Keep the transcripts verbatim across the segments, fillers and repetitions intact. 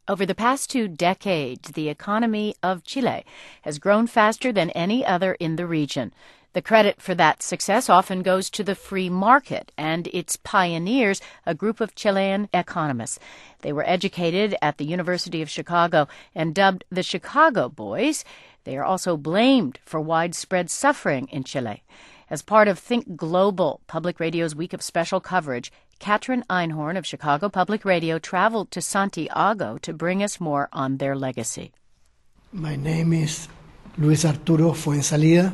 Over the past two decades, the economy of Chile has grown faster than any other in the region. The credit for that success often goes to the free market and its pioneers, a group of Chilean economists. They were educated at the University of Chicago and dubbed the Chicago Boys. They are also blamed for widespread suffering in Chile. As part of Think Global, Public Radio's week of special coverage, Katherine Einhorn of Chicago Public Radio traveled to Santiago to bring us more on their legacy. My name is Luis Arturo Fuensalida.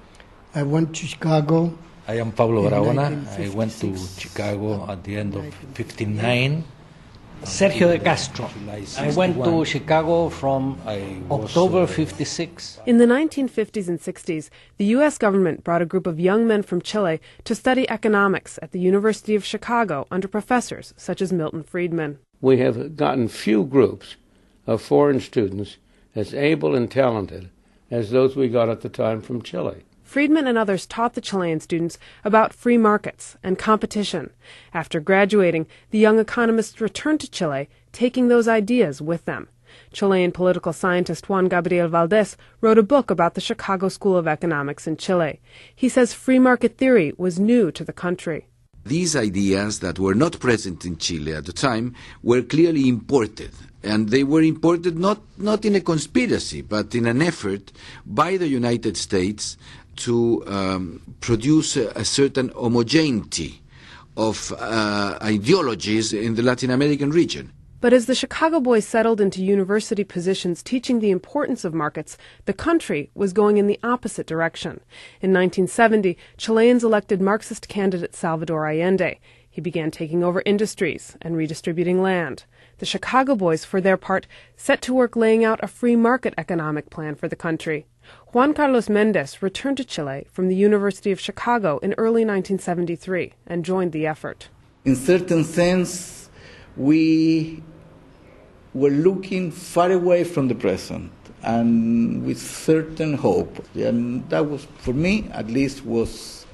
I went to Chicago. I am Pablo Barahona. I went to Chicago at the end of fifty-nine. Sergio de Castro. I went to Chicago from October fifty-six. In the nineteen fifties and sixties, the U S government brought a group of young men from Chile to study economics at the University of Chicago under professors such as Milton Friedman. We have gotten few groups of foreign students as able and talented as those we got at the time from Chile. Friedman and others taught the Chilean students about free markets and competition. After graduating, the young economists returned to Chile, taking those ideas with them. Chilean political scientist Juan Gabriel Valdés wrote a book about the Chicago School of Economics in Chile. He says free market theory was new to the country. These ideas that were not present in Chile at the time were clearly imported. And they were imported not, not in a conspiracy, but in an effort by the United States to um, produce a, a certain homogeneity of uh, ideologies in the Latin American region. But as the Chicago Boys settled into university positions teaching the importance of markets, the country was going in the opposite direction. In nineteen seventy, Chileans elected Marxist candidate Salvador Allende. He began taking over industries and redistributing land. The Chicago Boys, for their part, set to work laying out a free market economic plan for the country. Juan Carlos Méndez returned to Chile from the University of Chicago in early nineteen seventy-three and joined the effort. In certain sense, we were looking far away from the present and with certain hope. And that was, for me at least, was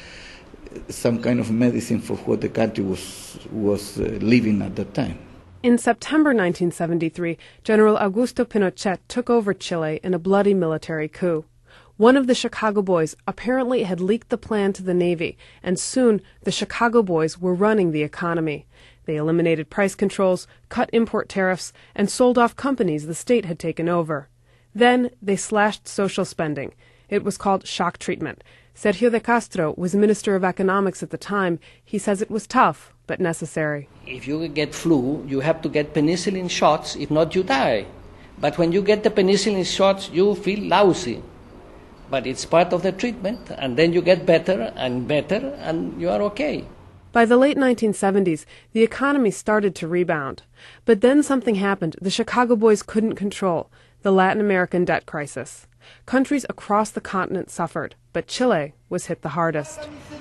some kind of medicine for what the country was, was uh, living at that time. In September nineteen seventy-three, General Augusto Pinochet took over Chile in a bloody military coup. One of the Chicago Boys apparently had leaked the plan to the Navy, and soon the Chicago Boys were running the economy. They eliminated price controls, cut import tariffs, and sold off companies the state had taken over. Then they slashed social spending. It was called shock treatment. Sergio de Castro was Minister of Economics at the time. He says it was tough, but necessary. If you get flu, you have to get penicillin shots. If not, you die. But when you get the penicillin shots, you feel lousy. But it's part of the treatment, and then you get better and better, and you are okay. By the late nineteen seventies, the economy started to rebound. But then something happened the Chicago Boys couldn't control, the Latin American debt crisis. Countries across the continent suffered, but Chile was hit the hardest.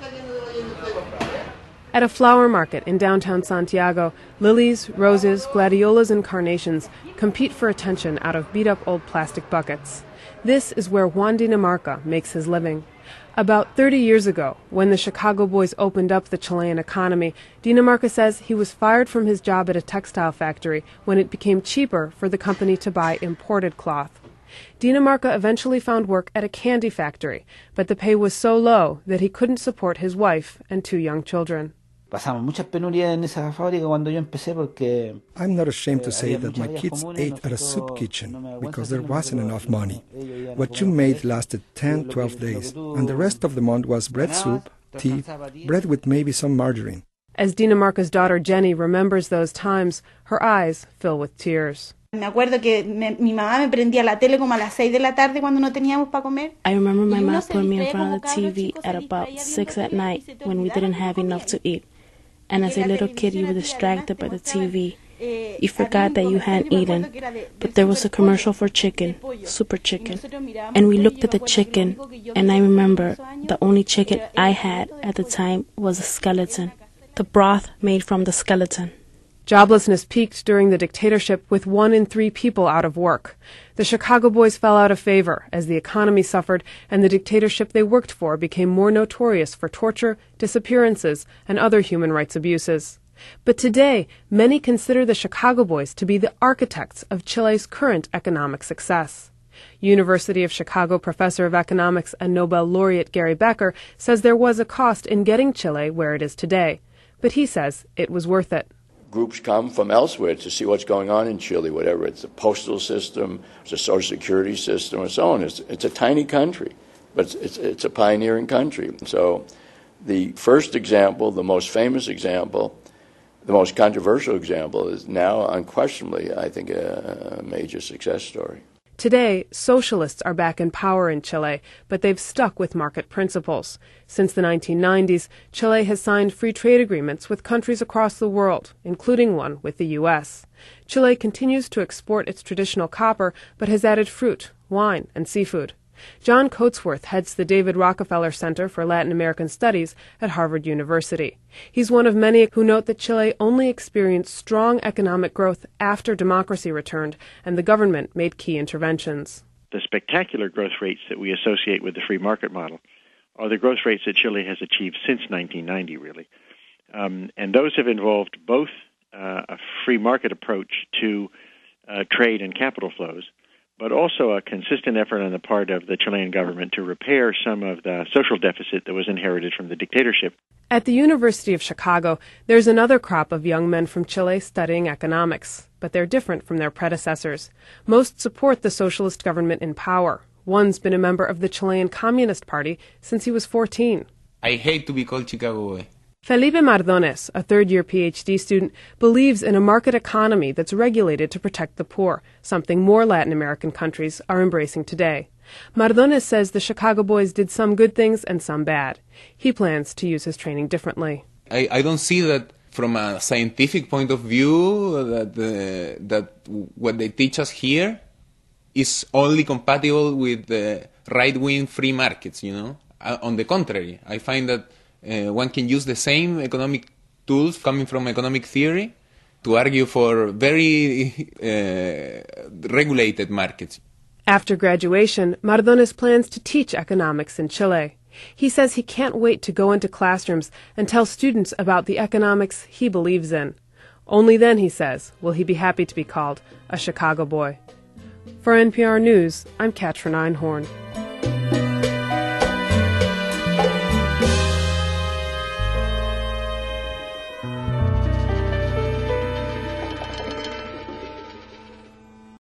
At a flower market in downtown Santiago, lilies, roses, gladiolas, and carnations compete for attention out of beat-up old plastic buckets. This is where Juan Dinamarca makes his living. About thirty years ago, when the Chicago Boys opened up the Chilean economy, Dinamarca says he was fired from his job at a textile factory when it became cheaper for the company to buy imported cloth. Dinamarca eventually found work at a candy factory, but the pay was so low that he couldn't support his wife and two young children. I'm not ashamed to say that my kids ate at a soup kitchen because there wasn't enough money. What you made lasted ten, twelve days, and the rest of the month was bread soup, tea, bread with maybe some margarine. As Dinamarca's daughter Jenny remembers those times, her eyes fill with tears. I remember my mom put me in front of the T V at about six at night when we didn't have enough to eat. And as a little kid, you were distracted by the T V. You forgot that you hadn't eaten. But there was a commercial for chicken, super chicken. And we looked at the chicken, and I remember the only chicken I had at the time was a skeleton. The broth made from the skeleton. Joblessness peaked during the dictatorship with one in three people out of work. The Chicago Boys fell out of favor as the economy suffered and the dictatorship they worked for became more notorious for torture, disappearances, and other human rights abuses. But today, many consider the Chicago Boys to be the architects of Chile's current economic success. University of Chicago professor of economics and Nobel laureate Gary Becker says there was a cost in getting Chile where it is today, but he says it was worth it. Groups come from elsewhere to see what's going on in Chile, whatever it's a postal system, it's a social security system, and so on. It's, it's a tiny country, but it's, it's, it's a pioneering country. So the first example, the most famous example, the most controversial example is now unquestionably, I think, a, a major success story. Today, socialists are back in power in Chile, but they've stuck with market principles. Since the nineteen nineties, Chile has signed free trade agreements with countries across the world, including one with the U S. Chile continues to export its traditional copper, but has added fruit, wine, and seafood. John Coatsworth heads the David Rockefeller Center for Latin American Studies at Harvard University. He's one of many who note that Chile only experienced strong economic growth after democracy returned and the government made key interventions. The spectacular growth rates that we associate with the free market model are the growth rates that Chile has achieved since nineteen ninety, really. Um, and those have involved both uh, a free market approach to uh, trade and capital flows, but also a consistent effort on the part of the Chilean government to repair some of the social deficit that was inherited from the dictatorship. At the University of Chicago, there's another crop of young men from Chile studying economics, but they're different from their predecessors. Most support the socialist government in power. One's been a member of the Chilean Communist Party since he was fourteen. I hate to be called Chicago boy. Felipe Mardones, a third-year P H D student, believes in a market economy that's regulated to protect the poor, something more Latin American countries are embracing today. Mardones says the Chicago Boys did some good things and some bad. He plans to use his training differently. I, I don't see that from a scientific point of view that uh, that what they teach us here is only compatible with the right-wing free markets, you know. Uh, on the contrary, I find that Uh, one can use the same economic tools coming from economic theory to argue for very uh, regulated markets. After graduation, Mardones plans to teach economics in Chile. He says he can't wait to go into classrooms and tell students about the economics he believes in. Only then, he says, will he be happy to be called a Chicago boy. For N P R News, I'm Katrin Einhorn.